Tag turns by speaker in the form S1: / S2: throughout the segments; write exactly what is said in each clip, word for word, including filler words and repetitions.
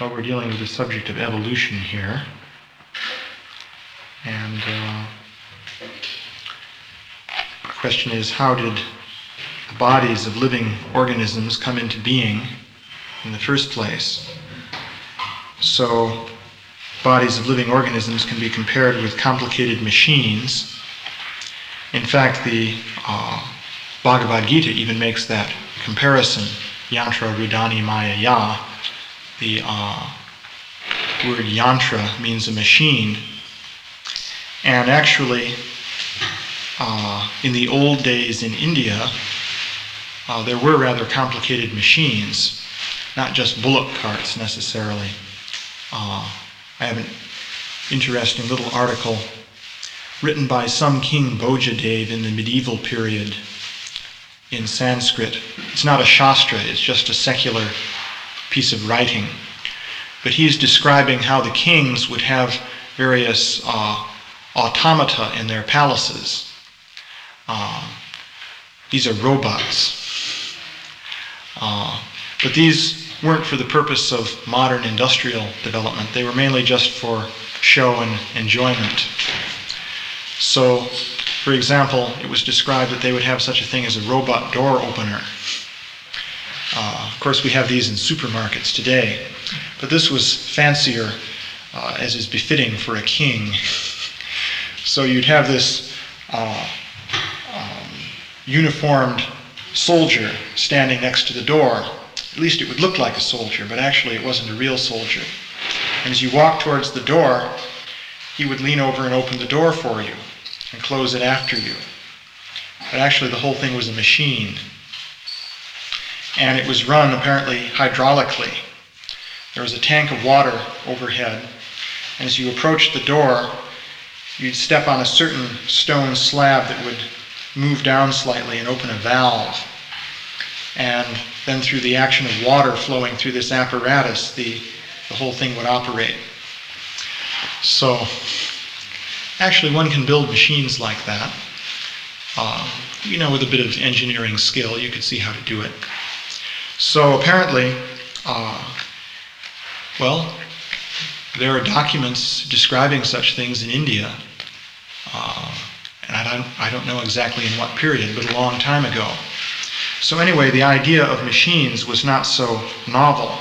S1: Well, we're dealing with the subject of evolution here. And uh, the question is, how did the bodies of living organisms come into being in the first place? So, bodies of living organisms can be compared with complicated machines. In fact, the uh, Bhagavad Gita even makes that comparison. Yantra Rudani Maya Ya. The uh, word yantra means a machine. And actually, uh, in the old days in India, uh, there were rather complicated machines, not just bullock carts necessarily. Uh, I have an interesting little article written by some King Bhojadev in the medieval period in Sanskrit. It's not a shastra, it's just a secular piece of writing. But he's describing how the kings would have various uh, automata in their palaces. Uh, these are robots. Uh, but these weren't for the purpose of modern industrial development. They were mainly just for show and enjoyment. So, for example, it was described that they would have such a thing as a robot door opener. Uh, of course, we have these in supermarkets today, but this was fancier, uh, as is befitting for a king. So you'd have this uh, um, uniformed soldier standing next to the door. At least it would look like a soldier, but actually it wasn't a real soldier. And as you walk towards the door, he would lean over and open the door for you and close it after you. But actually the whole thing was a machine. And it was run apparently hydraulically. There was a tank of water overhead, and as you approached the door, you'd step on a certain stone slab that would move down slightly and open a valve. And then through the action of water flowing through this apparatus, the, the whole thing would operate. So, actually one can build machines like that. Uh, you know, with a bit of engineering skill, you could see how to do it. So apparently, uh, well, there are documents describing such things in India, uh, and I don't, I don't know exactly in what period, but a long time ago. So anyway, the idea of machines was not so novel.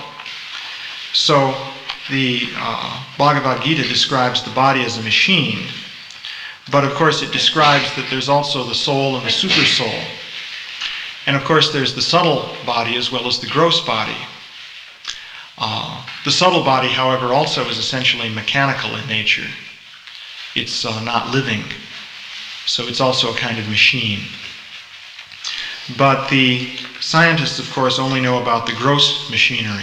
S1: So the uh, Bhagavad Gita describes the body as a machine, but of course it describes that there's also the soul and the super soul. And of course there's the subtle body as well as the gross body. Uh, the subtle body, however, also is essentially mechanical in nature. It's uh, not living, so it's also a kind of machine. But the scientists, of course, only know about the gross machinery.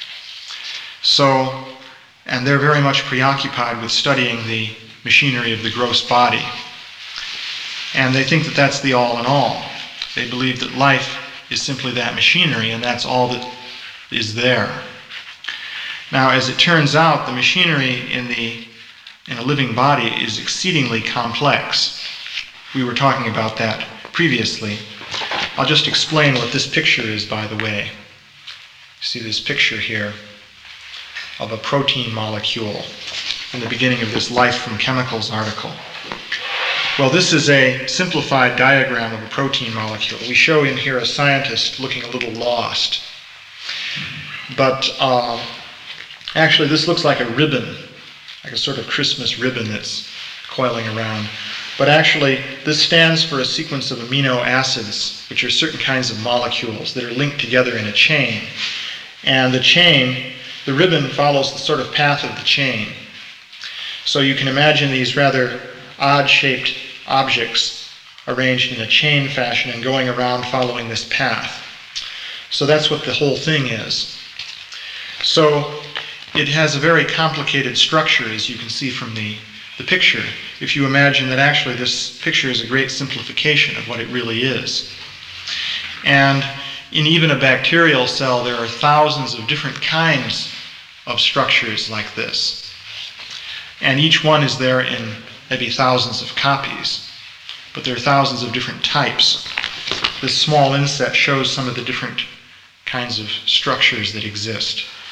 S1: So, and they're very much preoccupied with studying the machinery of the gross body. And they think that that's the all in all. They believe that life is simply that machinery, and that's all that is there. Now, as it turns out, the machinery in the in a living body is exceedingly complex. We were talking about that previously. I'll just explain what this picture is, by the way. See this picture here of a protein molecule in the beginning of this Life from Chemicals article. Well, this is a simplified diagram of a protein molecule. We show in here a scientist looking a little lost. But uh, actually this looks like a ribbon, like a sort of Christmas ribbon that's coiling around. But actually this stands for a sequence of amino acids, which are certain kinds of molecules that are linked together in a chain. And the chain, the ribbon follows the sort of path of the chain. So you can imagine these rather odd-shaped objects arranged in a chain fashion and going around following this path. So that's what the whole thing is. So it has a very complicated structure, as you can see from the, the picture, if you imagine that actually this picture is a great simplification of what it really is. And in even a bacterial cell, there are thousands of different kinds of structures like this. And each one is there in maybe thousands of copies, but there are thousands of different types. This small inset shows some of the different kinds of structures that exist.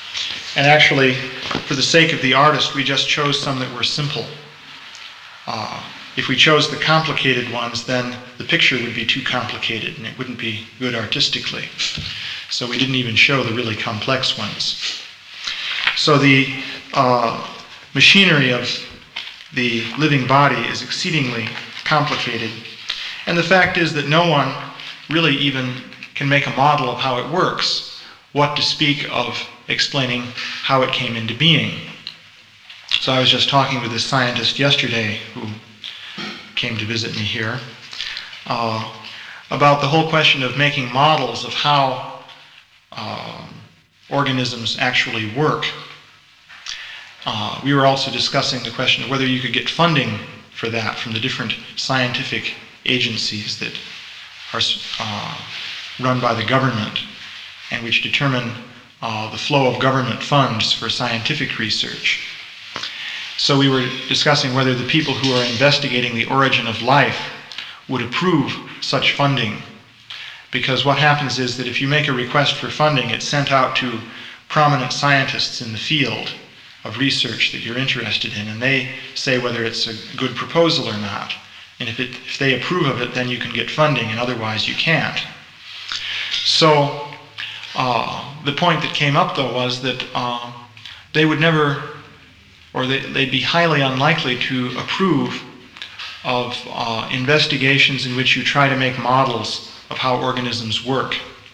S1: And actually, for the sake of the artist, we just chose some that were simple. Uh, if we chose the complicated ones, then the picture would be too complicated and it wouldn't be good artistically. So we didn't even show the really complex ones. So the uh, machinery of the living body is exceedingly complicated. And the fact is that no one really even can make a model of how it works, what to speak of explaining how it came into being. So I was just talking with this scientist yesterday who came to visit me here uh, about the whole question of making models of how uh, organisms actually work. Uh, we were also discussing the question of whether you could get funding for that from the different scientific agencies that are uh, run by the government and which determine uh, the flow of government funds for scientific research. So we were discussing whether the people who are investigating the origin of life would approve such funding. Because what happens is that if you make a request for funding, it's sent out to prominent scientists in the field of research that you're interested in, and they say whether it's a good proposal or not. And if, it, if they approve of it, then you can get funding, and otherwise you can't. So uh, the point that came up, though, was that uh, they would never, or they, they'd be highly unlikely to approve of uh, investigations in which you try to make models of how organisms work.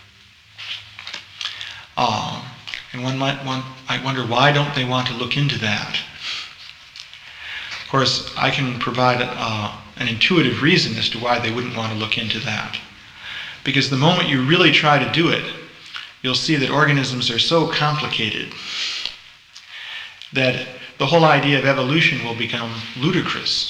S1: Uh, and one might want, I wonder, why don't they want to look into that? Of course, I can provide uh, an intuitive reason as to why they wouldn't want to look into that. Because the moment you really try to do it, you'll see that organisms are so complicated that the whole idea of evolution will become ludicrous.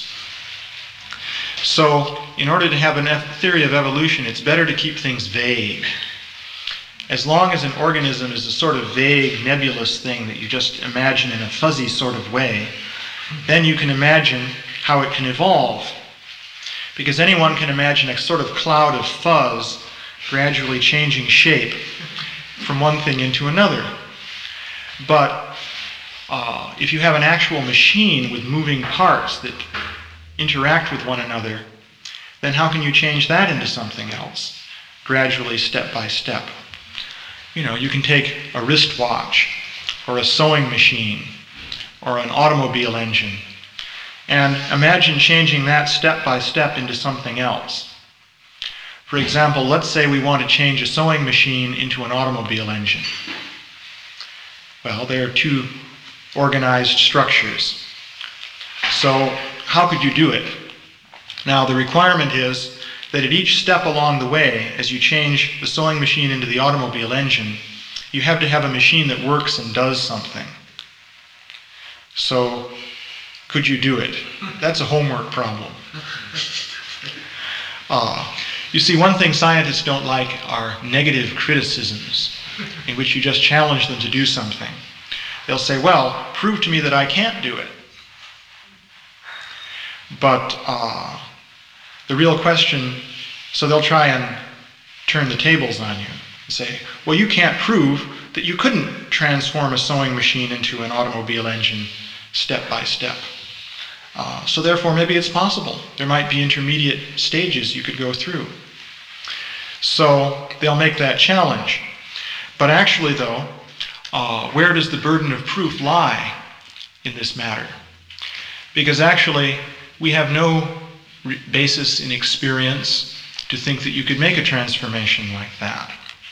S1: So, in order to have a theory of evolution, it's better to keep things vague. As long as an organism is a sort of vague, nebulous thing that you just imagine in a fuzzy sort of way, then you can imagine how it can evolve. Because anyone can imagine a sort of cloud of fuzz gradually changing shape from one thing into another. But uh, if you have an actual machine with moving parts that interact with one another, then how can you change that into something else, gradually, step by step? You know, you can take a wristwatch, or a sewing machine, or an automobile engine, and imagine changing that step by step into something else. For example, let's say we want to change a sewing machine into an automobile engine. Well, they are two organized structures. So how could you do it? Now, the requirement is that at each step along the way, as you change the sewing machine into the automobile engine, you have to have a machine that works and does something. So, could you do it? That's a homework problem. Uh, you see, one thing scientists don't like are negative criticisms in which you just challenge them to do something. They'll say, well, prove to me that I can't do it. But uh, the real question, so they'll try and turn the tables on you and say, well, you can't prove that you couldn't transform a sewing machine into an automobile engine step by step. Uh, so therefore, maybe it's possible. There might be intermediate stages you could go through. So they'll make that challenge. But actually, though, uh, where does the burden of proof lie in this matter? Because actually, we have no re- basis in experience to think that you could make a transformation like that.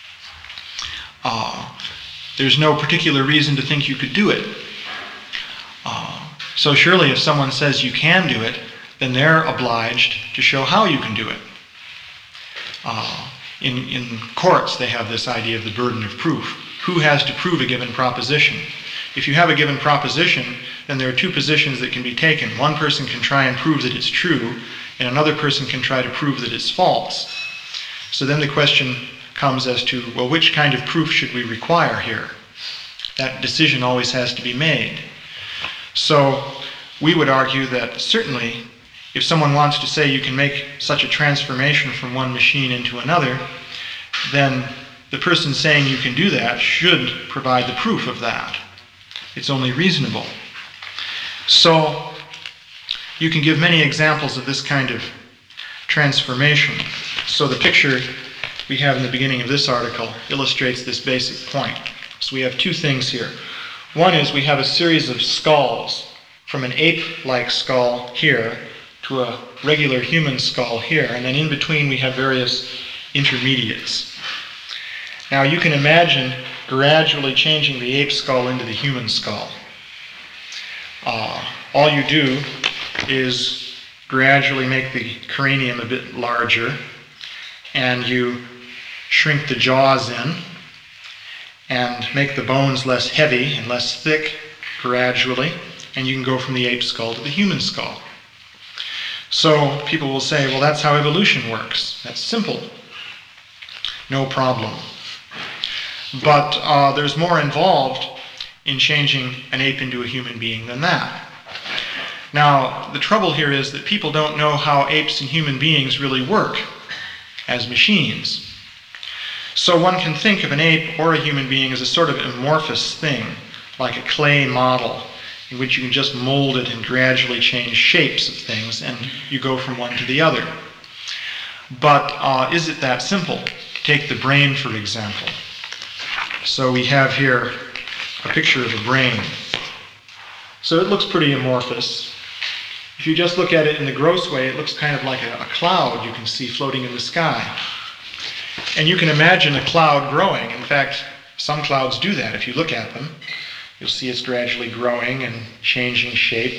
S1: Uh, there's no particular reason to think you could do it. Uh, so surely if someone says you can do it, then they're obliged to show how you can do it. Uh, in, in courts, they have this idea of the burden of proof. Who has to prove a given proposition? If you have a given proposition, then there are two positions that can be taken. One person can try and prove that it's true, and another person can try to prove that it's false. So then the question comes as to, well, which kind of proof should we require here? That decision always has to be made. So we would argue that certainly if someone wants to say you can make such a transformation from one machine into another, then the person saying you can do that should provide the proof of that. It's only reasonable. So you can give many examples of this kind of transformation. So the picture we have in the beginning of this article illustrates this basic point. So we have two things here. One is we have a series of skulls, from an ape-like skull here to a regular human skull here, and then in between we have various intermediates. Now you can imagine gradually changing the ape skull into the human skull. Uh, all you do is gradually make the cranium a bit larger, and you shrink the jaws in and make the bones less heavy and less thick gradually, and you can go from the ape skull to the human skull. So people will say, well, that's how evolution works. That's simple. No problem. But uh, there's more involved in changing an ape into a human being than that. Now, the trouble here is that people don't know how apes and human beings really work as machines. So one can think of an ape or a human being as a sort of amorphous thing, like a clay model, in which you can just mold it and gradually change shapes of things, and you go from one to the other. But uh, is it that simple? Take the brain, for example. So we have here a picture of a brain. So it looks pretty amorphous. If you just look at it in the gross way, it looks kind of like a, a cloud you can see floating in the sky. And you can imagine a cloud growing. In fact, some clouds do that. If you look at them, you'll see it's gradually growing and changing shape.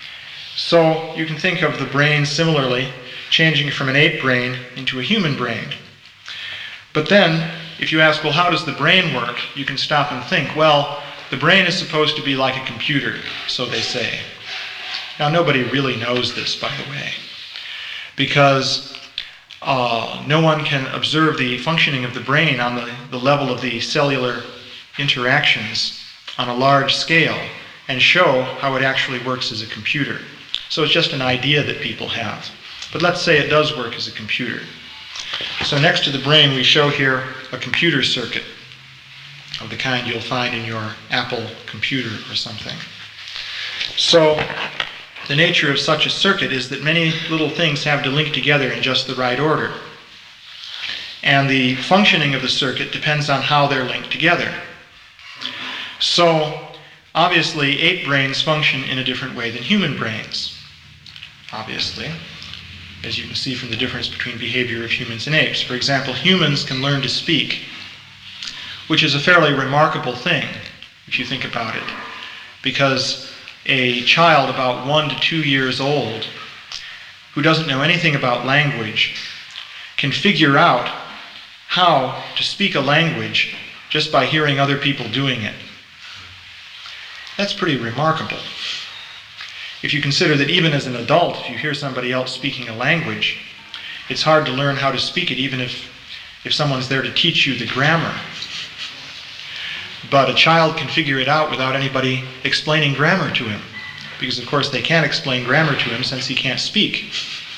S1: So you can think of the brain similarly, changing from an ape brain into a human brain. But then, if you ask, well, how does the brain work? You can stop and think, well, the brain is supposed to be like a computer, so they say. Now, nobody really knows this, by the way, because uh, no one can observe the functioning of the brain on the, the level of the cellular interactions on a large scale and show how it actually works as a computer. So it's just an idea that people have. But let's say it does work as a computer. So next to the brain we show here a computer circuit of the kind you'll find in your Apple computer or something. So the nature of such a circuit is that many little things have to link together in just the right order. And the functioning of the circuit depends on how they're linked together. So obviously ape brains function in a different way than human brains, obviously, as you can see from the difference between behavior of humans and apes. For example, humans can learn to speak, which is a fairly remarkable thing if you think about it, because a child about one to two years old who doesn't know anything about language can figure out how to speak a language just by hearing other people doing it. That's pretty remarkable. If you consider that even as an adult, if you hear somebody else speaking a language, it's hard to learn how to speak it even if, if someone's there to teach you the grammar. But a child can figure it out without anybody explaining grammar to him, because of course they can't explain grammar to him since he can't speak.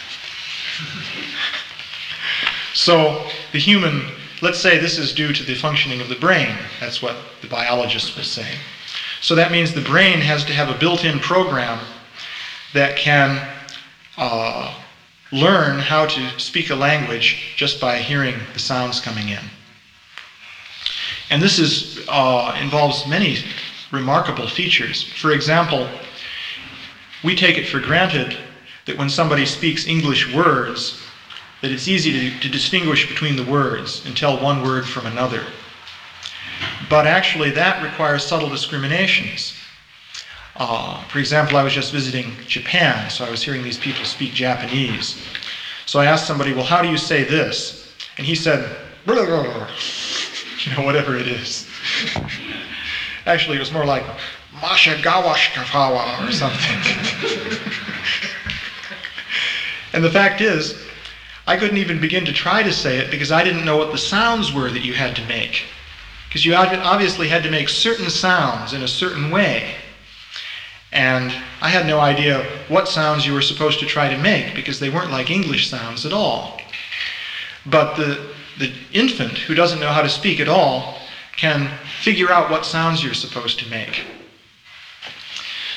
S1: So the human, let's say this is due to the functioning of the brain. That's what the biologists will say. So that means the brain has to have a built-in program that can uh, learn how to speak a language just by hearing the sounds coming in. And this is, uh, involves many remarkable features. For example, we take it for granted that when somebody speaks English words, that it's easy to, to distinguish between the words and tell one word from another. But actually that requires subtle discriminations. Uh, for example, I was just visiting Japan, so I was hearing these people speak Japanese. So I asked somebody, well, how do you say this? And he said, you know, whatever it is. Actually, it was more like Mashagawashkafawa or something. And the fact is, I couldn't even begin to try to say it because I didn't know what the sounds were that you had to make. Because you obviously had to make certain sounds in a certain way. And I had no idea what sounds you were supposed to try to make because they weren't like English sounds at all. But the, the infant who doesn't know how to speak at all can figure out what sounds you're supposed to make.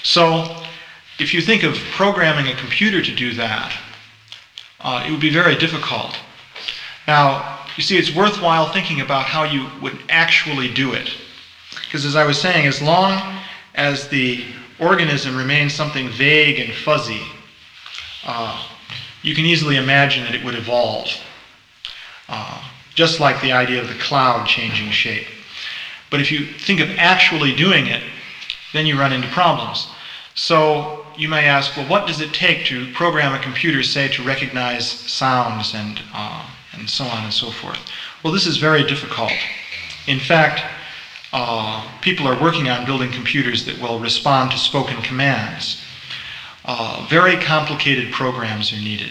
S1: So if you think of programming a computer to do that, uh, it would be very difficult. Now, you see, it's worthwhile thinking about how you would actually do it. Because as I was saying, as long as the organism remains something vague and fuzzy, uh, you can easily imagine that it would evolve. Uh, just like the idea of the cloud changing shape. But if you think of actually doing it, then you run into problems. So you may ask, well, what does it take to program a computer, say, to recognize sounds and, uh, and so on and so forth? Well, this is very difficult. In fact, uh, people are working on building computers that will respond to spoken commands. Uh, very complicated programs are needed.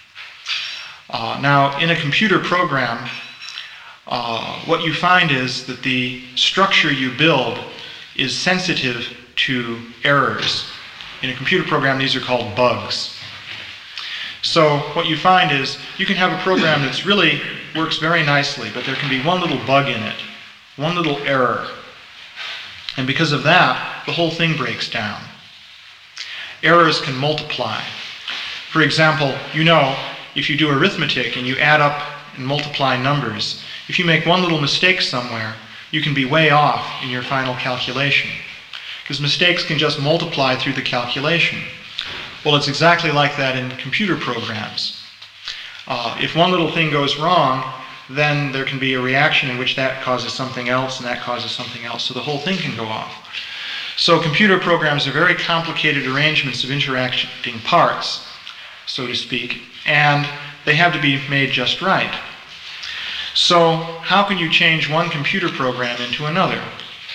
S1: Uh, now, in a computer program, uh, what you find is that the structure you build is sensitive to errors. In a computer program, these are called bugs. So what you find is you can have a program that's really works very nicely, but there can be one little bug in it, one little error. And because of that, the whole thing breaks down. Errors can multiply. For example, you know, if you do arithmetic and you add up and multiply numbers, if you make one little mistake somewhere, you can be way off in your final calculation. Because mistakes can just multiply through the calculation. Well, it's exactly like that in computer programs. Uh, if one little thing goes wrong, then there can be a reaction in which that causes something else and that causes something else, so the whole thing can go off. So computer programs are very complicated arrangements of interacting parts, so to speak, and they have to be made just right. So how can you change one computer program into another?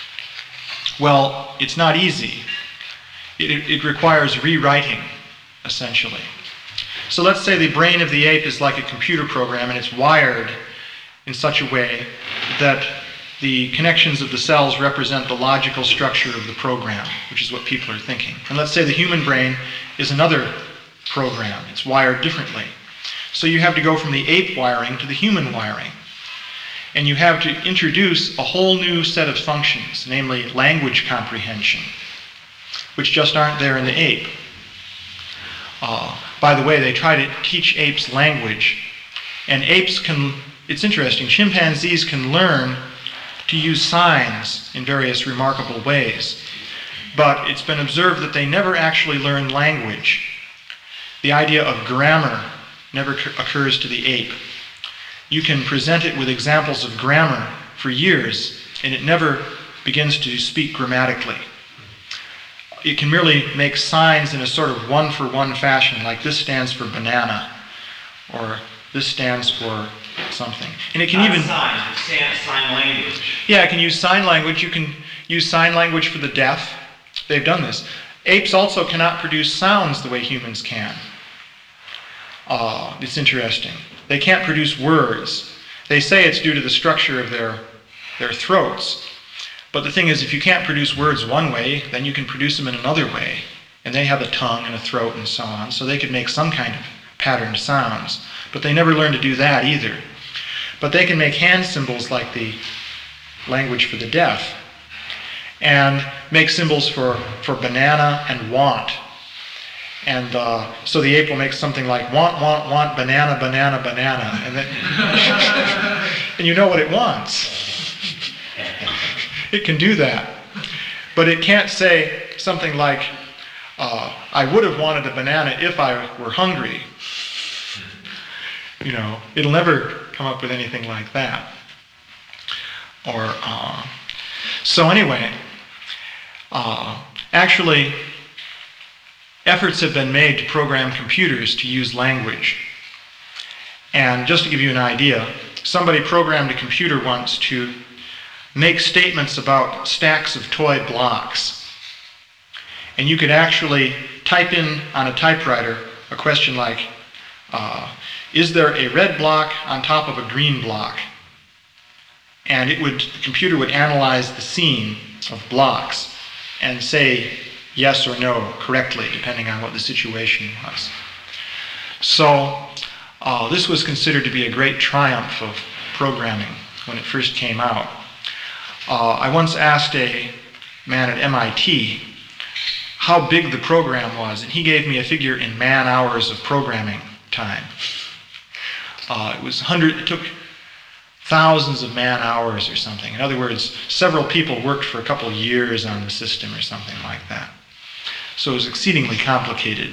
S1: Well, it's not easy. It, it requires rewriting, essentially. So let's say the brain of the ape is like a computer program and it's wired in such a way that the connections of the cells represent the logical structure of the program, which is what people are thinking. And let's say the human brain is another program. It's wired differently. So you have to go from the ape wiring to the human wiring. And you have to introduce a whole new set of functions, namely language comprehension, which just aren't there in the ape. Uh, by the way, they try to teach apes language, and apes can, it's interesting, chimpanzees can learn to use signs in various remarkable ways, but it's been observed that they never actually learn language. The idea of grammar never occurs to the ape. You can present it with examples of grammar for years, and it never begins to speak grammatically. It can merely make signs in a sort of one-for-one fashion, like this stands for banana, or this stands for something. And it can
S2: Not
S1: even...
S2: signs, it's sign language.
S1: Yeah, it can use sign language. You can use sign language for the deaf. They've done this. Apes also cannot produce sounds the way humans can. Uh, it's interesting. They can't produce words. They say it's due to the structure of their, their throats. But the thing is, if you can't produce words one way, then you can produce them in another way. And they have a tongue and a throat and so on, so they could make some kind of patterned sounds. But they never learn to do that either. But they can make hand symbols like the language for the deaf, and make symbols for, for banana and want. And uh, so the ape will make something like want, want, want, banana, banana, banana. And, then and you know what it wants. It can do that. But it can't say something like, uh, I would have wanted a banana if I were hungry. You know, it'll never come up with anything like that. Or, uh, so anyway, uh, actually, efforts have been made to program computers to use language. And just to give you an idea, somebody programmed a computer once to make statements about stacks of toy blocks. And you could actually type in on a typewriter a question like, uh, is there a red block on top of a green block? And it would, the computer would analyze the scene of blocks and say yes or no correctly, depending on what the situation was. So uh, this was considered to be a great triumph of programming when it first came out. Uh, I once asked a man at M I T how big the program was, and he gave me a figure in man-hours of programming time. Uh, it was one hundred, it took thousands of man-hours or something. In other words, several people worked for a couple years on the system or something like that. So it was exceedingly complicated.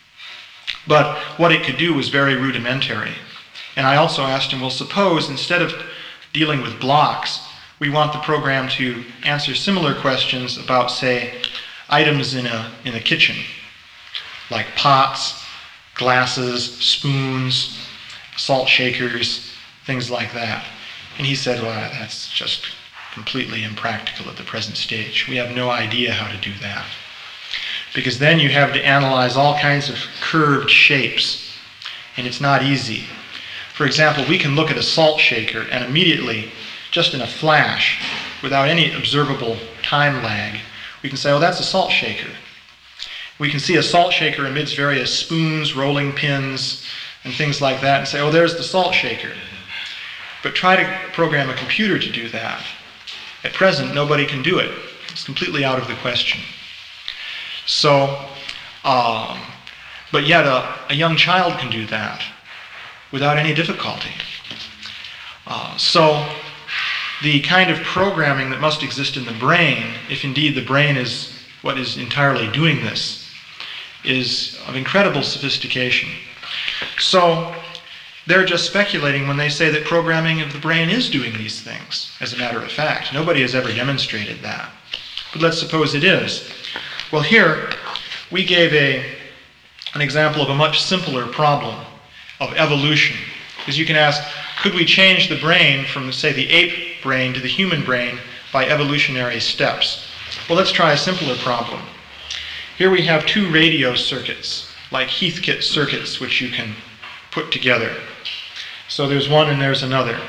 S1: But what it could do was very rudimentary. And I also asked him, well, suppose instead of dealing with blocks, we want the program to answer similar questions about, say, items in a, in a kitchen, like pots, glasses, spoons, salt shakers, things like that. And he said, well, that's just completely impractical at the present stage. We have no idea how to do that. Because then you have to analyze all kinds of curved shapes, and it's not easy. For example, we can look at a salt shaker and immediately, just in a flash, without any observable time lag, we can say, oh, that's a salt shaker. We can see a salt shaker amidst various spoons, rolling pins, and things like that, and say, oh, there's the salt shaker. But try to program a computer to do that. At present, nobody can do it. It's completely out of the question. So, um, but yet a, a young child can do that without any difficulty. Uh, so, the kind of programming that must exist in the brain, if indeed the brain is what is entirely doing this, is of incredible sophistication. So, they're just speculating when they say that programming of the brain is doing these things, as a matter of fact. Nobody has ever demonstrated that. But let's suppose it is. Well, here we gave a, an example of a much simpler problem of evolution. Because you can ask, could we change the brain from, say, the ape brain to the human brain by evolutionary steps? Well, let's try a simpler problem. Here we have two radio circuits, like Heathkit circuits, which you can put together. So there's one and there's another.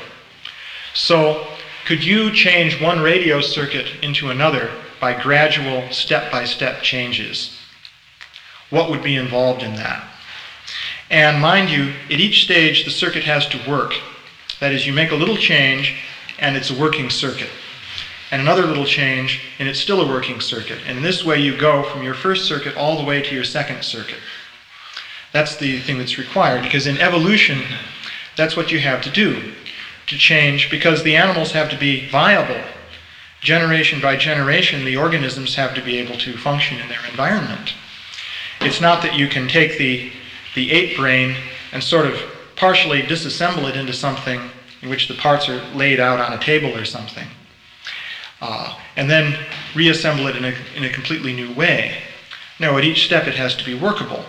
S1: So could you change one radio circuit into another by gradual step-by-step changes? What would be involved in that? And mind you, at each stage the circuit has to work. That is, you make a little change and it's a working circuit. And another little change and it's still a working circuit. And in this way you go from your first circuit all the way to your second circuit. That's the thing that's required, because in evolution that's what you have to do, to change, because the animals have to be viable. Generation by generation, the organisms have to be able to function in their environment. It's not that you can take the, the ape brain and sort of partially disassemble it into something in which the parts are laid out on a table or something, uh, and then reassemble it in a, in a completely new way. No, at each step it has to be workable.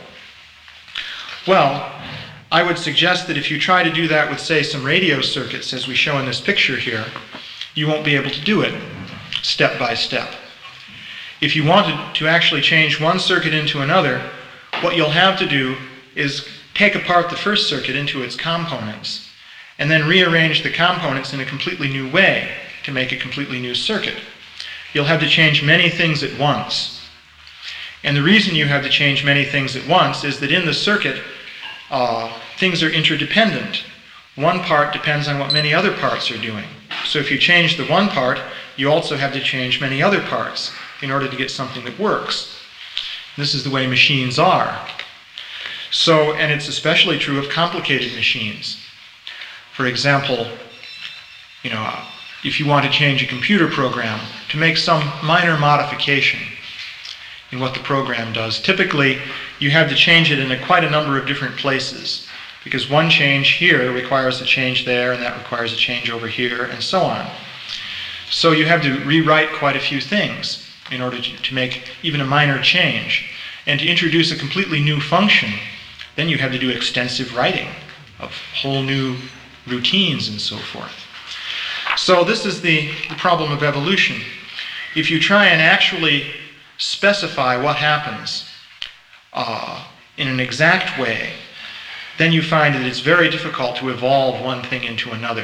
S1: Well, I would suggest that if you try to do that with, say, some radio circuits, as we show in this picture here, you won't be able to do it step by step. If you wanted to actually change one circuit into another, what you'll have to do is take apart the first circuit into its components and then rearrange the components in a completely new way to make a completely new circuit. You'll have to change many things at once. And the reason you have to change many things at once is that in the circuit, uh, things are interdependent. One part depends on what many other parts are doing. So if you change the one part, you also have to change many other parts in order to get something that works. This is the way machines are. So, and it's especially true of complicated machines. For example, you know, if you want to change a computer program to make some minor modification in what the program does, typically you have to change it in a, quite a number of different places, because one change here requires a change there, and that requires a change over here, and so on. So you have to rewrite quite a few things in order to, to make even a minor change. And to introduce a completely new function, then you have to do extensive writing of whole new routines and so forth. So this is the, the problem of evolution. If you try and actually specify what happens uh, in an exact way, then you find that it's very difficult to evolve one thing into another.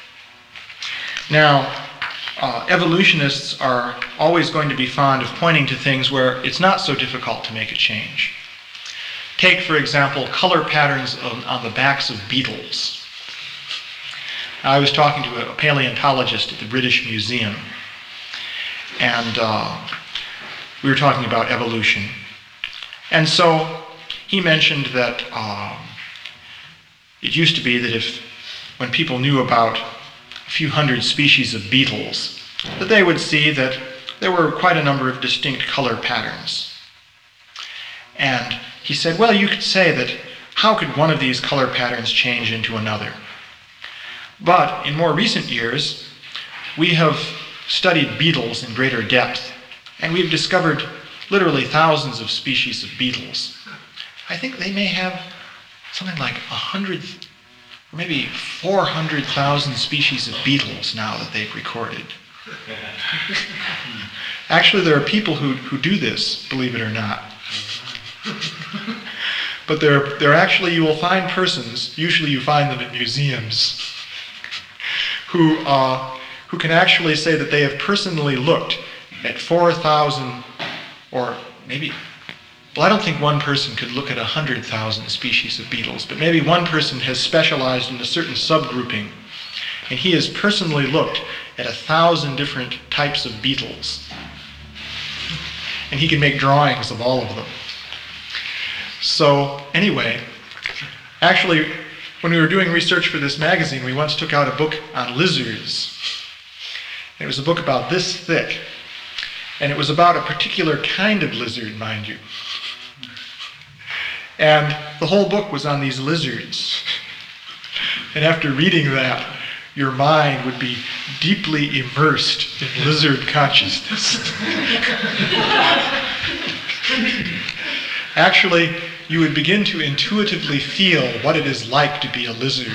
S1: Now, uh, evolutionists are always going to be fond of pointing to things where it's not so difficult to make a change. Take, for example, color patterns on, on the backs of beetles. I was talking to a paleontologist at the British Museum, and uh, we were talking about evolution. And so he mentioned that um, it used to be that if, when people knew about a few hundred species of beetles, that they would see that there were quite a number of distinct color patterns. And he said, well, you could say that how could one of these color patterns change into another? But in more recent years, we have studied beetles in greater depth, and we've discovered literally thousands of species of beetles. I think they may have something like a hundred, or maybe four hundred thousand species of beetles now that they've recorded. Actually, there are people who, who do this, believe it or not. But there, there actually, you will find persons, usually you find them at museums, who, uh, who can actually say that they have personally looked at four thousand, or maybe, well, I don't think one person could look at one hundred thousand species of beetles, but maybe one person has specialized in a certain subgrouping, and he has personally looked at a thousand different types of beetles. And he can make drawings of all of them. So, anyway, actually, when we were doing research for this magazine, we once took out a book on lizards. It was a book about this thick. And it was about a particular kind of lizard, mind you. And the whole book was on these lizards. And after reading that, your mind would be deeply immersed in lizard consciousness. Actually, you would begin to intuitively feel what it is like to be a lizard.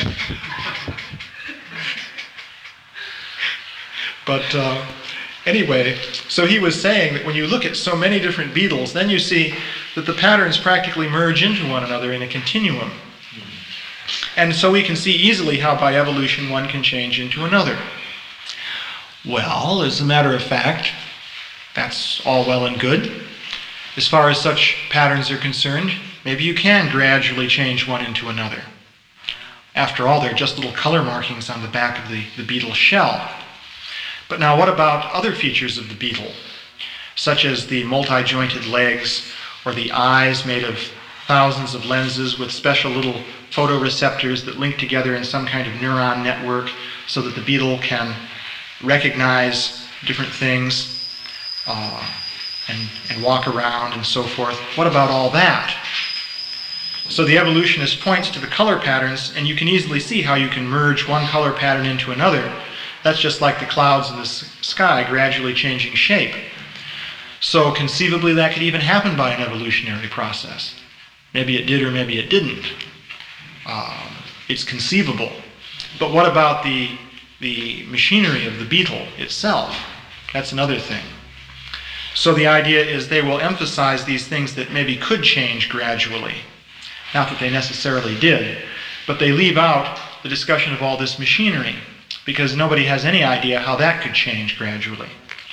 S1: But uh, anyway, so he was saying that when you look at so many different beetles, then you see that the patterns practically merge into one another in a continuum. And so we can see easily how by evolution one can change into another. Well, as a matter of fact, that's all well and good. As far as such patterns are concerned, maybe you can gradually change one into another. After all, they're just little color markings on the back of the, the beetle shell. But now what about other features of the beetle, such as the multi-jointed legs or the eyes made of thousands of lenses with special little photoreceptors that link together in some kind of neuron network so that the beetle can recognize different things uh, and, and walk around and so forth. What about all that? So the evolutionist points to the color patterns, and you can easily see how you can merge one color pattern into another. That's just like the clouds in the sky gradually changing shape. So conceivably that could even happen by an evolutionary process. Maybe it did or maybe it didn't. Um, it's conceivable. But what about the, the machinery of the beetle itself? That's another thing. So the idea is they will emphasize these things that maybe could change gradually. Not that they necessarily did, but they leave out the discussion of all this machinery because nobody has any idea how that could change gradually.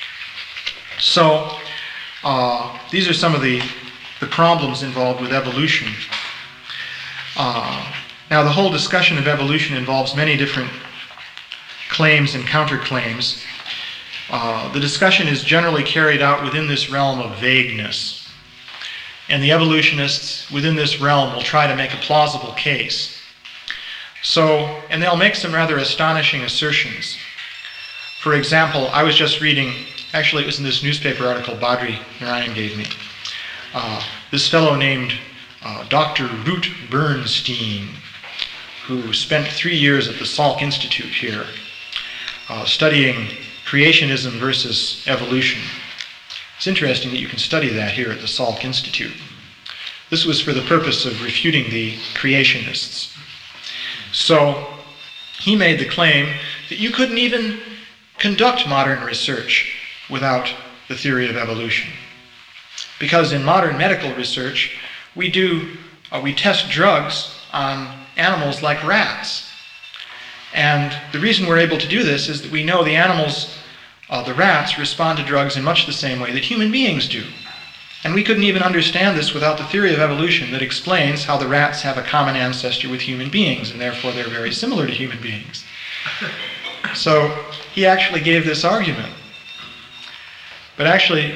S1: So uh, these are some of the, the problems involved with evolution. Uh, now the whole discussion of evolution involves many different claims and counterclaims. Uh, the discussion is generally carried out within this realm of vagueness. And the evolutionists within this realm will try to make a plausible case. So, and they'll make some rather astonishing assertions. For example, I was just reading, actually it was in this newspaper article Badri Narayan gave me, uh, this fellow named uh, Doctor Ruth Bernstein, who spent three years at the Salk Institute here, uh, studying creationism versus evolution. It's interesting that you can study that here at the Salk Institute. This was for the purpose of refuting the creationists. So he made the claim that you couldn't even conduct modern research without the theory of evolution. Because in modern medical research, we do, uh, we test drugs on animals like rats. And the reason we're able to do this is that we know the animals, uh, the rats, respond to drugs in much the same way that human beings do. And we couldn't even understand this without the theory of evolution that explains how the rats have a common ancestor with human beings, and therefore they're very similar to human beings. So he actually gave this argument. But actually,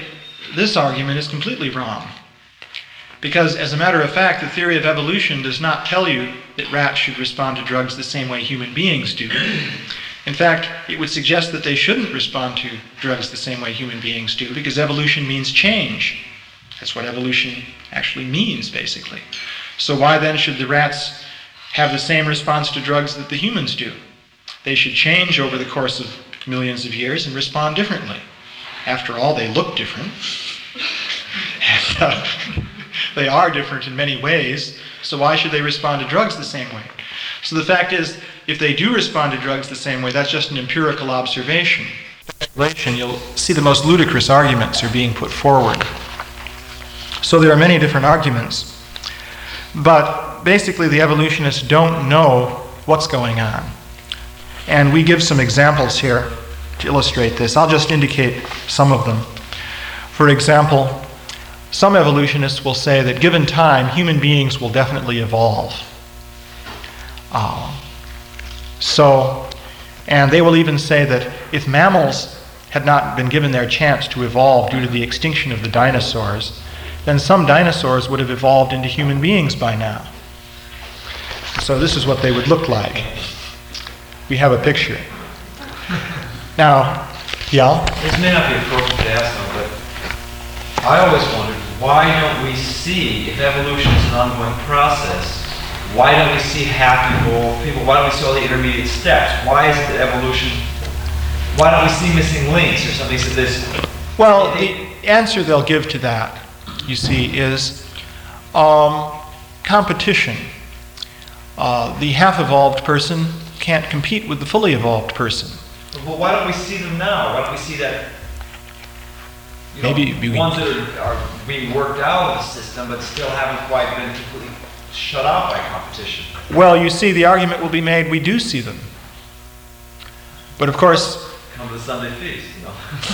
S1: this argument is completely wrong. Because, as a matter of fact, the theory of evolution does not tell you that rats should respond to drugs the same way human beings do. In fact, it would suggest that they shouldn't respond to drugs the same way human beings do, because evolution means change. That's what evolution actually means, basically. So why then should the rats have the same response to drugs that the humans do? They should change over the course of millions of years and respond differently. After all, they look different. And, uh, they are different in many ways, so why should they respond to drugs the same way? So the fact is, if they do respond to drugs the same way, that's just an empirical observation. You'll see the most ludicrous arguments are being put forward. So there are many different arguments, but basically the evolutionists don't know what's going on. And we give some examples here to illustrate this. I'll just indicate some of them. For example, some evolutionists will say that given time, human beings will definitely evolve. Uh, so, and they will even say that if mammals had not been given their chance to evolve due to the extinction of the dinosaurs, then some dinosaurs would have evolved into human beings by now. So this is what they would look like. We have a picture. Now, yeah?
S3: This may not be appropriate to ask them, but I always wondered, why don't we see, if evolution is an ongoing process, why don't we see happy evolved people? Why don't we see all the intermediate steps? Why is it that evolution, why don't we see missing links or something to this?
S1: Well, the answer they'll give to that, you see, is um, competition. Uh, the half-evolved person can't compete with the fully evolved person.
S3: Well, why don't we see them now? Why don't we see that? You know,
S1: Maybe we,
S3: ones that are, are being worked out of the system, but still haven't quite been completely shut out by competition.
S1: Well, you see, the argument will be made, we do see them. But of course...
S3: Come to the Sunday feast, you know.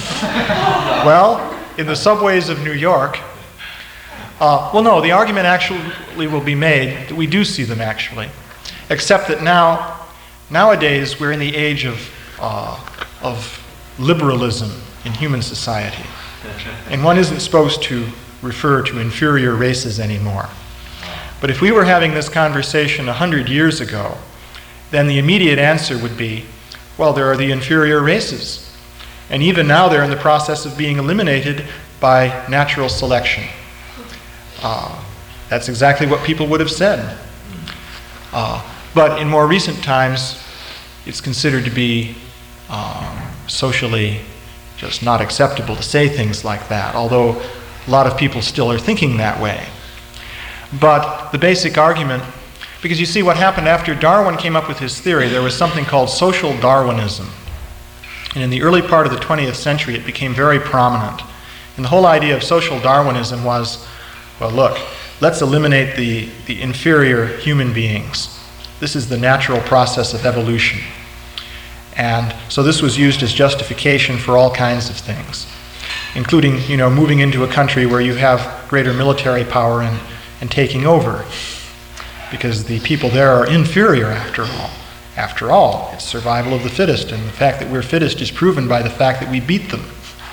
S1: Well, in the subways of New York... Uh, well, no, the argument actually will be made that we do see them, actually. Except that now, nowadays, we're in the age of, uh, of liberalism in human society. And one isn't supposed to refer to inferior races anymore. But if we were having this conversation a hundred years ago, then the immediate answer would be, well, there are the inferior races. And even now they're in the process of being eliminated by natural selection. Uh, that's exactly what people would have said. Uh, but in more recent times, it's considered to be um, socially just not acceptable to say things like that, although a lot of people still are thinking that way. But the basic argument, because you see what happened after Darwin came up with his theory, there was something called social Darwinism. And in the early part of the twentieth century, it became very prominent. And the whole idea of social Darwinism was, well, look, let's eliminate the, the inferior human beings. This is the natural process of evolution. And so this was used as justification for all kinds of things, including, you know, moving into a country where you have greater military power and, and taking over, because the people there are inferior after all. After all, it's survival of the fittest, and the fact that we're fittest is proven by the fact that we beat them.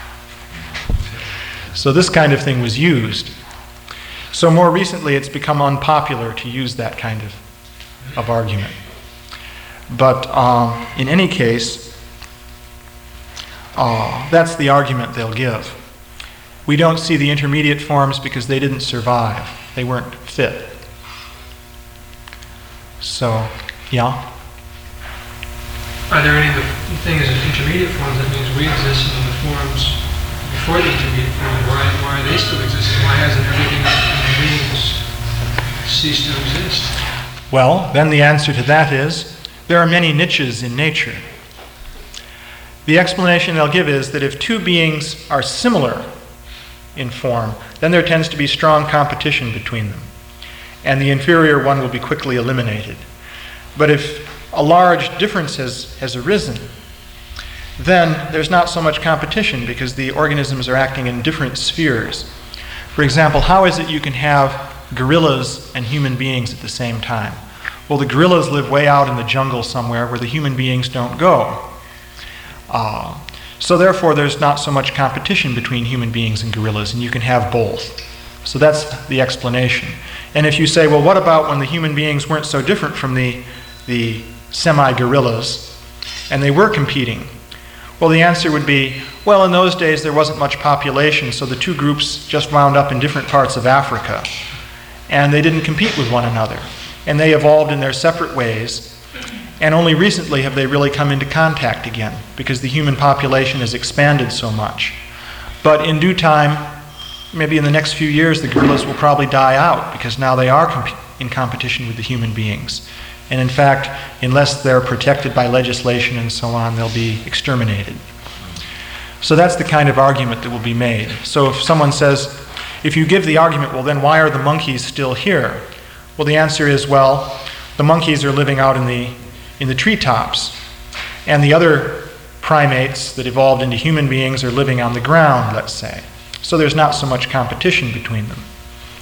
S1: So this kind of thing was used. So more recently, it's become unpopular to use that kind of, of argument. But um, in any case, uh, that's the argument they'll give. We don't see the intermediate forms because they didn't survive. They weren't fit. So, yeah?
S4: Are there any of the things as intermediate forms? That means we existed in the forms before the intermediate forms. Why, why are they still existing? Why hasn't everything in beings ceased to exist?
S1: Well, then the answer to that is, there are many niches in nature. The explanation they'll give is that if two beings are similar in form, then there tends to be strong competition between them, and the inferior one will be quickly eliminated. But if a large difference has, has arisen, then there's not so much competition because the organisms are acting in different spheres. For example, how is it you can have gorillas and human beings at the same time? Well, the gorillas live way out in the jungle somewhere where the human beings don't go. Uh, So therefore, there's not so much competition between human beings and gorillas, and you can have both. So that's the explanation. And if you say, well, what about when the human beings weren't so different from the, the semi-gorillas, and they were competing? Well, the answer would be, well, in those days there wasn't much population, so the two groups just wound up in different parts of Africa. And they didn't compete with one another. And they evolved in their separate ways. And only recently have they really come into contact again, because the human population has expanded so much. But in due time, maybe in the next few years, the gorillas will probably die out, because now they are comp- in competition with the human beings. And in fact, unless they're protected by legislation and so on, they'll be exterminated. So that's the kind of argument that will be made. So if someone says, if you give the argument, well, then why are the monkeys still here? Well, the answer is, well, the monkeys are living out in the in the treetops, and the other primates that evolved into human beings are living on the ground, let's say. So there's not so much competition between them.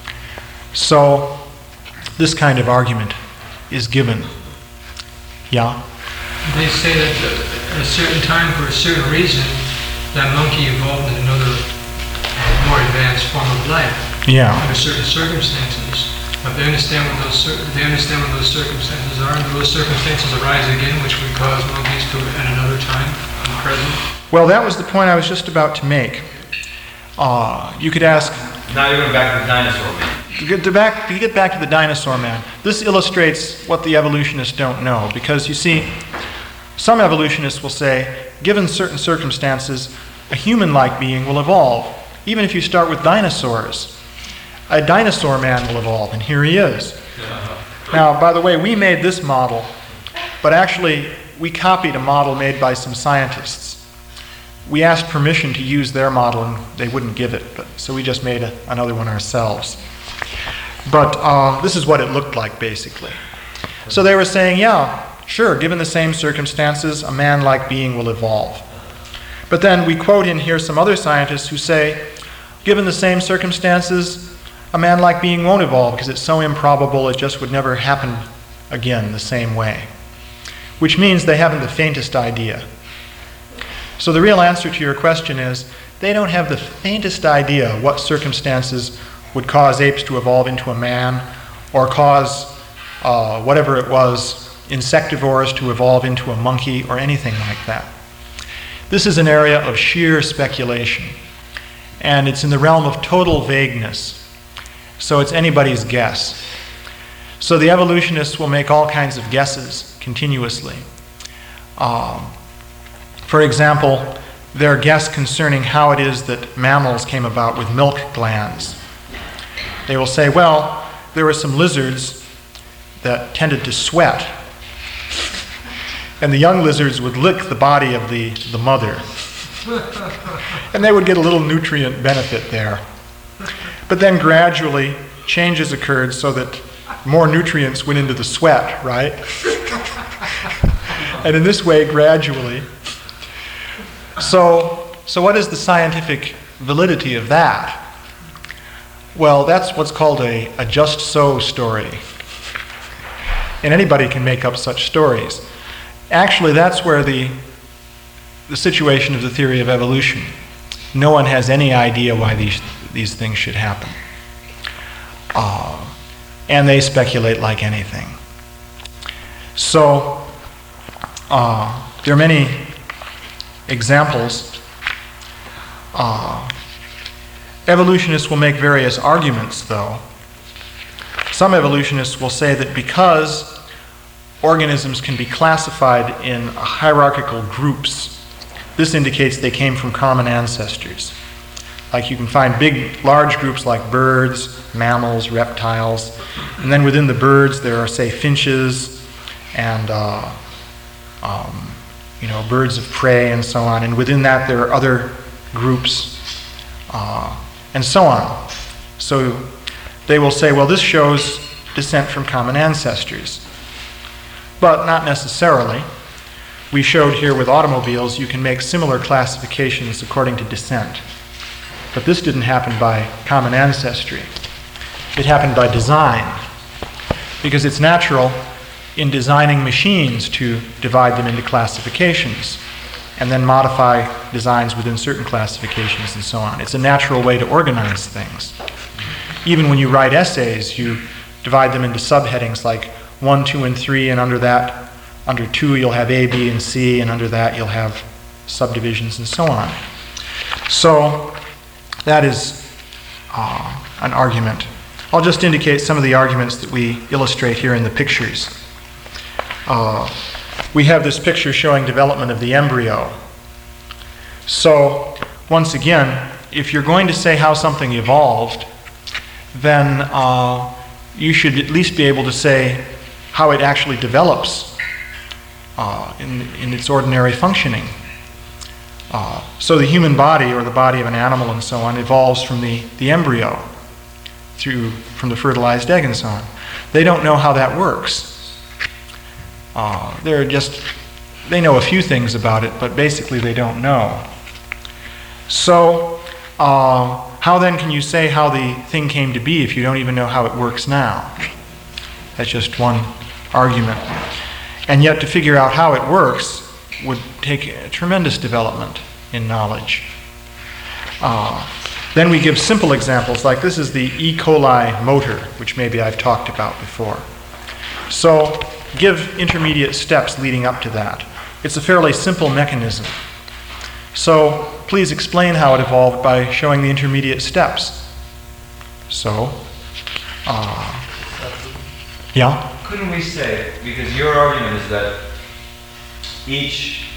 S1: So this kind of argument is given. Yeah?
S4: They say that at a certain time, for a certain reason, that monkey evolved in another uh, more advanced form of life.
S1: Yeah.
S4: Under certain circumstances. But they understand what those cir- they understand what those circumstances are, and do those circumstances arise again, which would cause monkeys to at another time in the present.
S1: Well, that was the point I was just about to make. Uh, you could ask.
S3: Now you're going back to the dinosaur man.
S1: To get, to, back, to get back to the dinosaur man, this illustrates what the evolutionists don't know, because you see, some evolutionists will say, given certain circumstances, a human-like being will evolve. Even if you start with dinosaurs, a dinosaur man will evolve, and here he is. Now, by the way, we made this model, but actually we copied a model made by some scientists. We asked permission to use their model, and they wouldn't give it, but, so we just made a, another one ourselves. But uh, this is what it looked like, basically. So they were saying, yeah, sure, given the same circumstances, a man-like being will evolve. But then we quote in here some other scientists who say, given the same circumstances, a man-like being won't evolve because it's so improbable it just would never happen again the same way. Which means they haven't the faintest idea. So the real answer to your question is, they don't have the faintest idea what circumstances would cause apes to evolve into a man, or cause uh, whatever it was, insectivores to evolve into a monkey, or anything like that. This is an area of sheer speculation, and it's in the realm of total vagueness. So it's anybody's guess. So the evolutionists will make all kinds of guesses continuously. Um, for example, their guess concerning how it is that mammals came about with milk glands. They will say, well, there were some lizards that tended to sweat, and the young lizards would lick the body of the, the mother, and they would get a little nutrient benefit there. But then gradually changes occurred so that more nutrients went into the sweat, right? And in this way, gradually. So, so what is the scientific validity of that? Well, that's what's called a, a just so story. And anybody can make up such stories. Actually, that's where the, the situation of the theory of evolution. No one has any idea why these, these things should happen. Uh, and they speculate like anything. So, uh, there are many examples. Uh, evolutionists will make various arguments, though. Some evolutionists will say that because organisms can be classified in hierarchical groups, this indicates they came from common ancestors. Like you can find big, large groups like birds, mammals, reptiles, and then within the birds there are, say, finches and uh, um, you know, birds of prey and so on. And within that there are other groups uh, and so on. So they will say, well, this shows descent from common ancestors. But not necessarily. We showed here with automobiles you can make similar classifications according to descent. But this didn't happen by common ancestry. It happened by design. Because it's natural in designing machines to divide them into classifications. and then modify designs within certain classifications and so on. It's a natural way to organize things. Even when you write essays, you divide them into subheadings like one, two, and three, and under that, under two, you'll have A, B, and C, and under that, you'll have subdivisions and so on. So that is uh, an argument. I'll just indicate some of the arguments that we illustrate here in the pictures. Uh, we have this picture showing development of the embryo. So once again, if you're going to say how something evolved, then uh, you should at least be able to say how it actually develops uh, in, in its ordinary functioning. Uh, so the human body, or the body of an animal and so on, evolves from the, the embryo, through, from the fertilized egg and so on. They don't know how that works. Uh, they're just, they know a few things about it, but basically they don't know. So, uh, how then can you say how the thing came to be if you don't even know how it works now? That's just one argument. And yet to figure out how it works would take a tremendous development in knowledge. Uh, then we give simple examples, like this is the E. coli motor, which maybe I've talked about before. So give intermediate steps leading up to that. It's a fairly simple mechanism. So please explain how it evolved by showing the intermediate steps. So, uh, yeah?
S3: Couldn't we say, because your argument is that each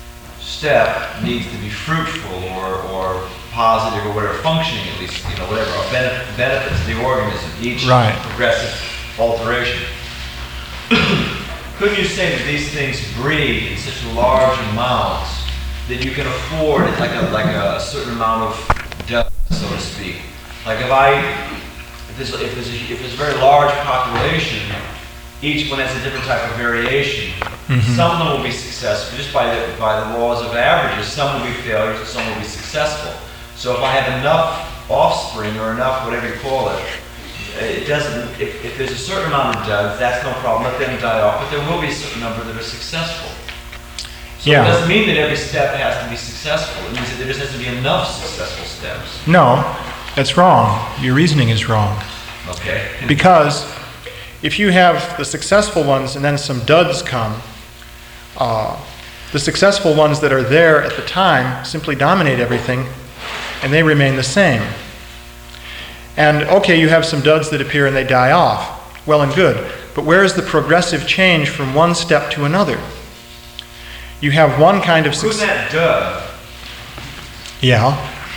S3: step needs to be fruitful or, or positive or whatever, functioning at least, you know, whatever, or benef- benefits the organism, each
S1: right.
S3: progressive alteration. Couldn't you say that these things breed in such large amounts that you can afford like a like a certain amount of dust, so to speak? Like if I, if there's if there's a, if there's a very large population, each one has a different type of variation. Mm-hmm. Some of them will be successful just by the by the laws of averages. Some will be failures, and some will be successful. So if I have enough offspring or enough whatever you call it, it doesn't. If, if there's a certain amount of duds, that's no problem. Let them die off. But there will be a certain number that are successful. So
S1: yeah.
S3: It doesn't mean that every step has to be successful. It means that there just has to be enough successful steps.
S1: No, that's wrong. Your reasoning is wrong.
S3: Okay.
S1: Because if you have the successful ones and then some duds come, uh, the successful ones that are there at the time simply dominate everything, and they remain the same. And okay, you have some duds that appear and they die off. Well and good. But where is the progressive change from one step to another? You have one kind of
S3: success. Couldn't that dud
S1: yeah.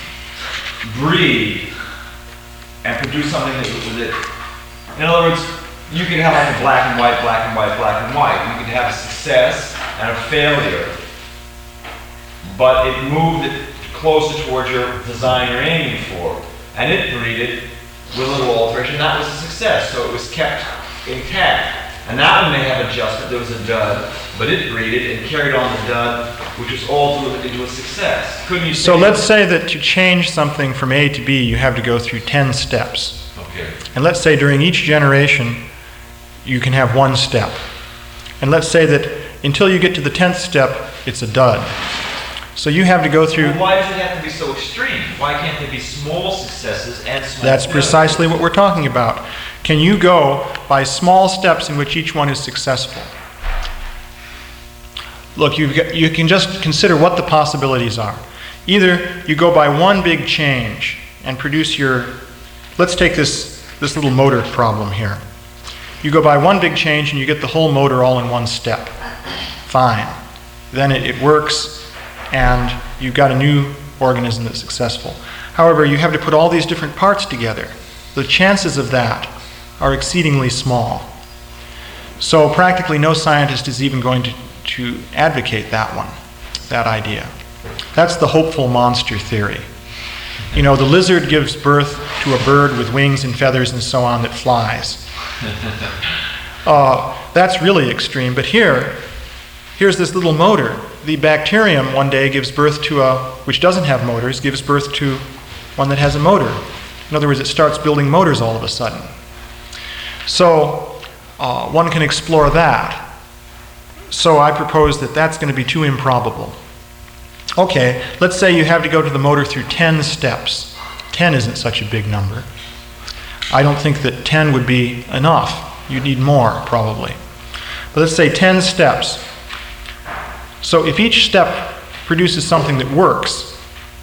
S3: breed and produce something that, that, in other words, you could have like a black and white, black and white, black and white. You could have a success and a failure, but it moved it closer towards your design you're aiming for. And it breeded with a little alteration. That was a success, so it was kept intact. And that one may have adjustment, there was a dud, but it breeded and carried on the dud, which was all into a success. Couldn't you say
S1: So let's say that to change something from A to B, you have to go through ten steps.
S3: Okay.
S1: And let's say during each generation, you can have one step. And let's say that until you get to the tenth step, it's a dud. So you have to go through...
S3: Well, why does it have to be so extreme? Why can't there be small successes and small...
S1: That's precisely what we're talking about. Can you go by small steps in which each one is successful? Look, you've got, you can just consider what the possibilities are. Either you go by one big change and produce your... Let's take this, this little motor problem here. You go by one big change and you get the whole motor all in one step. Fine. Then it, it works, and you've got a new organism that's successful. However, you have to put all these different parts together. The chances of that are exceedingly small. So practically no scientist is even going to, to advocate that one, that idea. That's the hopeful monster theory. You know, the lizard gives birth to a bird with wings and feathers and so on that flies. Uh, that's really extreme, but here, here's this little motor. The bacterium one day gives birth to a, which doesn't have motors, gives birth to one that has a motor. In other words, it starts building motors all of a sudden. So uh, one can explore that. So I propose that that's going to be too improbable. Okay, let's say you have to go to the motor through ten steps. ten isn't such a big number. I don't think that ten would be enough. You'd need more, probably. But let's say ten steps. So if each step produces something that works,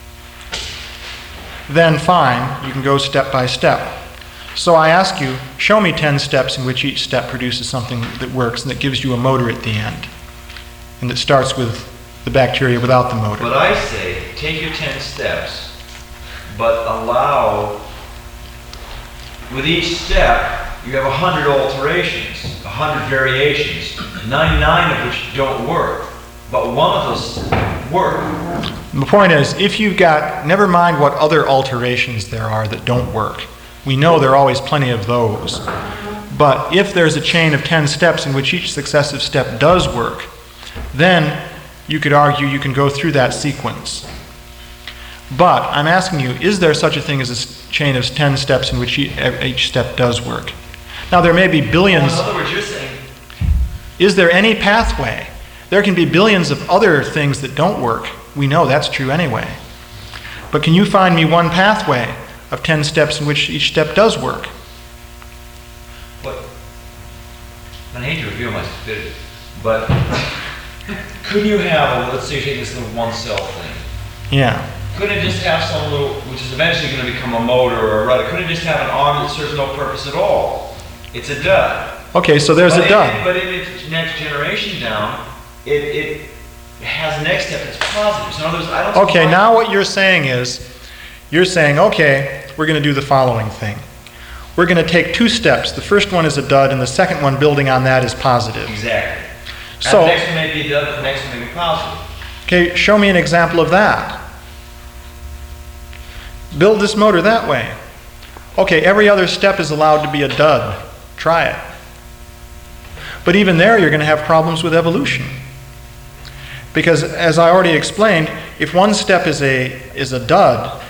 S1: then fine, you can go step by step. So I ask you, show me ten steps in which each step produces something that works and that gives you a motor at the end, and that starts with the bacteria without the motor.
S3: But I say, take your ten steps, but allow, with each step, you have a hundred alterations, a hundred variations, ninety-nine of which don't work, but one of those work.
S1: The point is, if you've got, never mind what other alterations there are that don't work. We know there are always plenty of those. But if there's a chain of ten steps in which each successive step does work, then you could argue you can go through that sequence. But I'm asking you, is there such a thing as a chain of ten steps in which each step does work? Now there may be billions.
S3: Well, in other words, you're saying,
S1: is there any pathway? There can be billions of other things that don't work. We know that's true anyway. But can you find me one pathway of ten steps in which each step does work?
S3: but, I hate to reveal my stupidity, but couldn't you have, a, let's say you take this little one cell thing,
S1: Yeah.
S3: couldn't it just have some little, which is eventually going to become a motor or a rudder, couldn't it just have an arm that serves no purpose at all? It's a dud.
S1: Okay, so there's
S3: but
S1: a dud.
S3: In, but in its next generation down, it, it has a next step that's positive. So in other words, I don't see
S1: Okay,
S3: why-
S1: now what you're saying is, you're saying, okay, we're going to do the following thing. We're going to take two steps. The first one is a dud, and the second one building on that is positive.
S3: Exactly.
S1: So-
S3: and the next one may be a dud, the next one may be positive.
S1: Okay, show me an example of that. Build this motor that way. Okay, every other step is allowed to be a dud. Try it. But even there, you're going to have problems with evolution. Because, as I already explained, if one step is a, is a dud,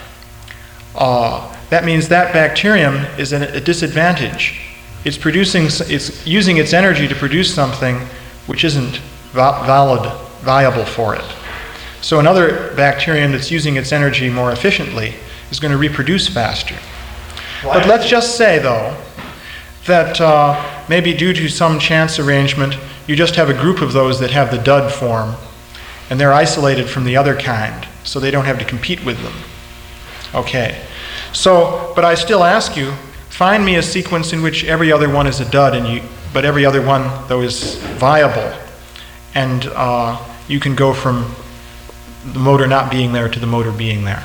S1: uh, that means that bacterium is in a disadvantage. It's producing, it's using its energy to produce something which isn't va- valid, viable for it. So another bacterium that's using its energy more efficiently is going to reproduce faster. But let's just say, though, that uh, maybe due to some chance arrangement, you just have a group of those that have the dud form, and they're isolated from the other kind, so they don't have to compete with them. Okay. So, but I still ask you, find me a sequence in which every other one is a dud, and you, but every other one, though, is viable. And uh, you can go from the motor not being there to the motor being there.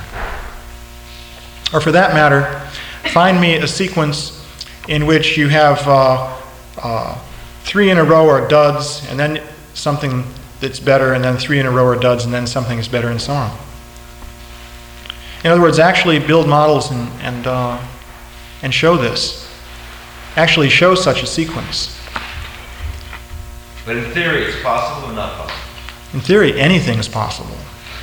S1: Or for that matter, find me a sequence in which you have uh, uh, three in a row are duds, and then something that's better, and then three in a row are duds, and then something is better, and so on. In other words, actually build models and, and, uh, and show this. Actually show such a sequence.
S3: But in theory, it's possible or not possible?
S1: In theory, anything is possible.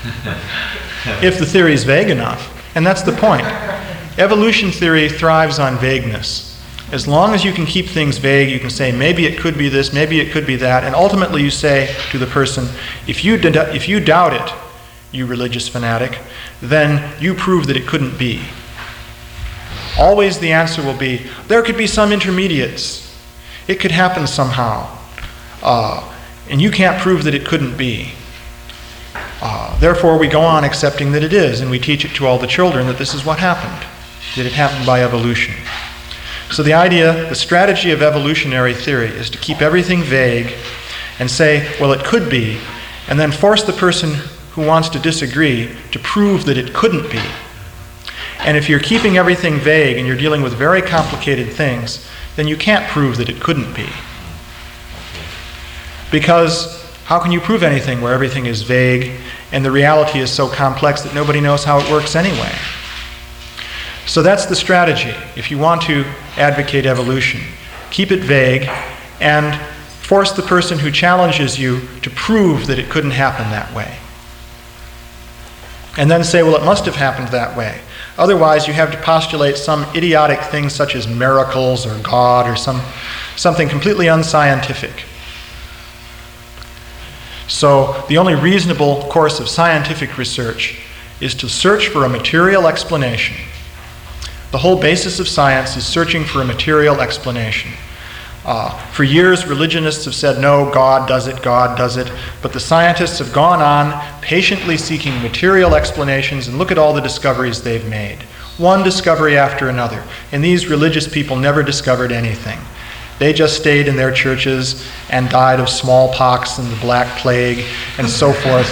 S1: If the theory is vague enough. And that's the point. Evolution theory thrives on vagueness. As long as you can keep things vague, you can say, maybe it could be this, maybe it could be that, and ultimately you say to the person, if you, d- if you doubt it, you religious fanatic, then you prove that it couldn't be. Always the answer will be, there could be some intermediates. It could happen somehow. Uh, and you can't prove that it couldn't be. Uh, therefore, we go on accepting that it is, and we teach it to all the children that this is what happened, that it happened by evolution. So the idea, the strategy of evolutionary theory is to keep everything vague and say, well, it could be, and then force the person who wants to disagree to prove that it couldn't be. And if you're keeping everything vague and you're dealing with very complicated things, then you can't prove that it couldn't be. Because how can you prove anything where everything is vague and the reality is so complex that nobody knows how it works anyway? So that's the strategy. If you want to advocate evolution, keep it vague and force the person who challenges you to prove that it couldn't happen that way. And then say, well, it must have happened that way. Otherwise, you have to postulate some idiotic thing such as miracles or God or some, something completely unscientific. So the only reasonable course of scientific research is to search for a material explanation. The whole basis of science is searching for a material explanation. Uh, for years, religionists have said, no, God does it, God does it. But the scientists have gone on patiently seeking material explanations, and look at all the discoveries they've made. One discovery after another. And these religious people never discovered anything. They just stayed in their churches and died of smallpox and the Black Plague and so forth.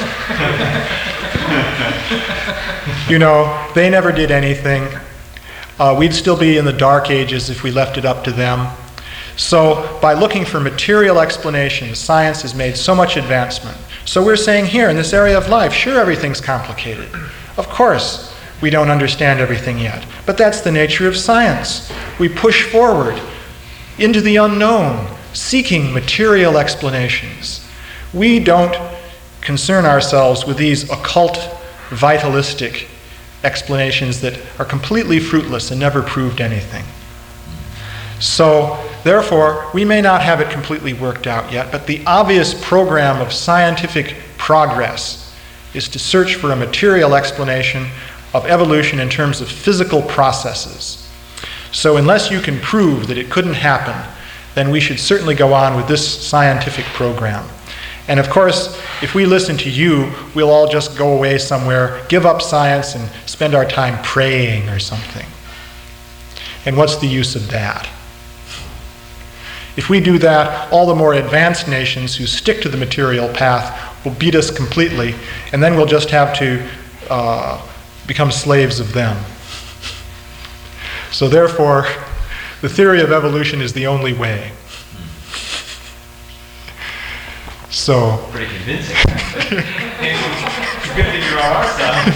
S1: You know, they never did anything. Uh, we'd still be in the Dark Ages if we left it up to them. So by looking for material explanations, science has made so much advancement. So we're saying here in this area of life, sure, everything's complicated. Of course, we don't understand everything yet. But that's the nature of science. We push forward into the unknown, seeking material explanations. We don't concern ourselves with these occult, vitalistic explanations that are completely fruitless and never proved anything. So, therefore, we may not have it completely worked out yet, but the obvious program of scientific progress is to search for a material explanation of evolution in terms of physical processes. So unless you can prove that it couldn't happen, then we should certainly go on with this scientific program. And of course, if we listen to you, we'll all just go away somewhere, give up science, and spend our time praying or something. And what's the use of that? If we do that, all the more advanced nations who stick to the material path will beat us completely, and then we'll just have to uh, become slaves of them. So therefore, the theory of evolution is the only way. So.
S3: Pretty convincing. Good thing you're on our side.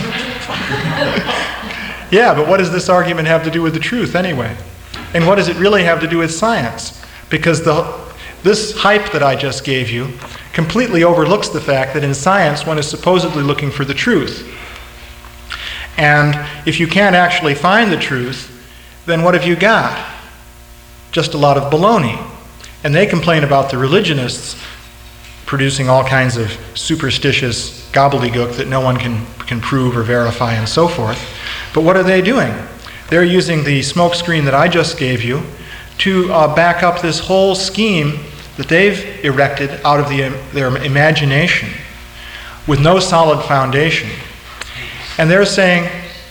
S1: Yeah, but what does this argument have to do with the truth anyway? And what does it really have to do with science? Because the, this hype that I just gave you completely overlooks the fact that in science one is supposedly looking for the truth. And if you can't actually find the truth, then what have you got? Just a lot of baloney. And they complain about the religionists producing all kinds of superstitious gobbledygook that no one can, can prove or verify and so forth. But what are they doing? They're using the smoke screen that I just gave you to uh, back up this whole scheme that they've erected out of the, their imagination with no solid foundation. And they're saying,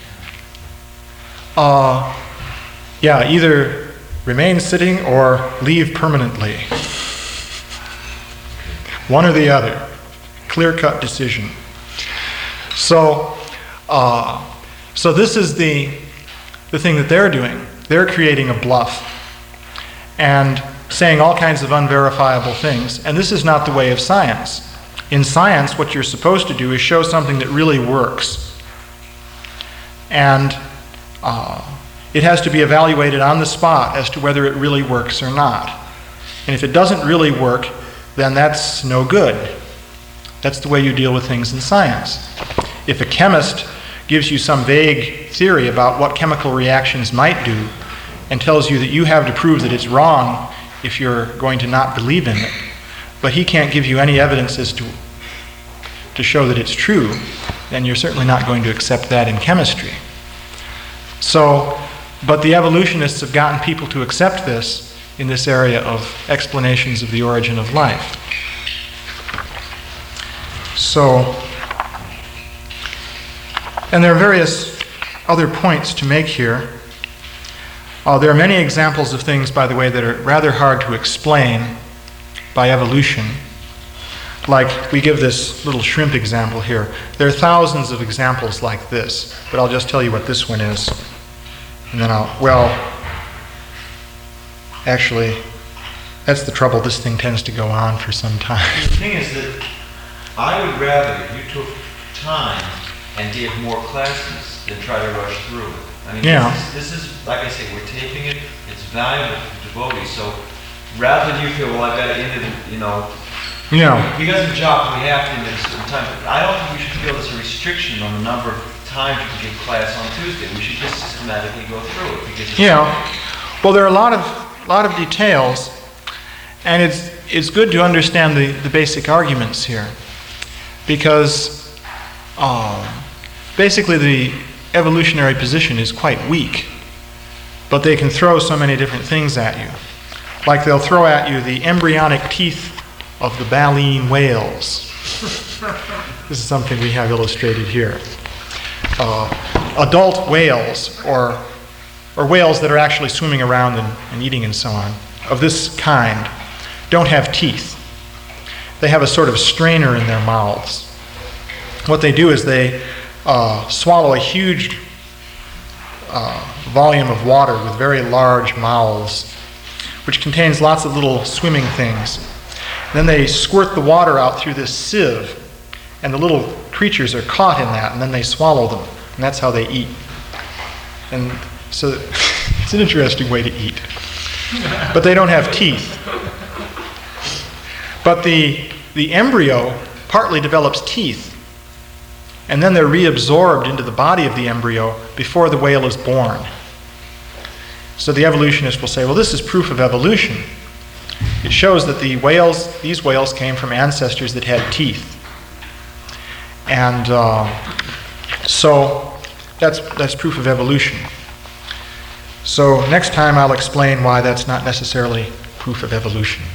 S1: uh, yeah, either remain sitting or leave permanently. One or the other. Clear-cut decision. So, uh, so this is the, the thing that they're doing. They're creating a bluff and saying all kinds of unverifiable things. And this is not the way of science. In science, what you're supposed to do is show something that really works. And uh, it has to be evaluated on the spot as to whether it really works or not. And if it doesn't really work, then that's no good. That's the way you deal with things in science. If a chemist gives you some vague theory about what chemical reactions might do and tells you that you have to prove that it's wrong if you're going to not believe in it, but he can't give you any evidence as to, to show that it's true, then you're certainly not going to accept that in chemistry. So, but the evolutionists have gotten people to accept this in this area of explanations of the origin of life. So, and there are various other points to make here. Uh, there are many examples of things, by the way, that are rather hard to explain by evolution. Like, we give this little shrimp example here. There are thousands of examples like this, but I'll just tell you what this one is. And then I'll, well, actually, that's the trouble. This thing tends to go on for some time.
S3: The thing is that I would rather you took time and gave more classes than try to rush through it. I mean,
S1: Yeah.
S3: this, is, this is, like I say, we're taping it. It's valuable to devotees. So rather than you feel, well, I've got to end it, you know,
S1: Yeah.
S3: because of the job, we have to end it at a certain time. But I don't think we should feel there's a restriction on the number of times you can give class on Tuesday. We should just systematically go through it because it's
S1: Yeah. Well, there are a lot of lot of details, and it's it's good to understand the, the basic arguments here. because um, basically the evolutionary position is quite weak, but they can throw so many different things at you. Like they'll throw at you the embryonic teeth of the baleen whales. This is something we have illustrated here. Uh, adult whales, or, or whales that are actually swimming around and, and eating and so on, of this kind, don't have teeth. They have a sort of strainer in their mouths. What they do is they uh, swallow a huge uh, volume of water with very large mouths, which contains lots of little swimming things. Then they squirt the water out through this sieve, and the little creatures are caught in that, and then they swallow them, and that's how they eat. And so it's an interesting way to eat. But they don't have teeth. But the, the embryo partly develops teeth, and then they're reabsorbed into the body of the embryo before the whale is born. So the evolutionist will say, well, this is proof of evolution. It shows that the whales, these whales came from ancestors that had teeth. And uh, so that's, that's proof of evolution. So next time I'll explain why that's not necessarily proof of evolution.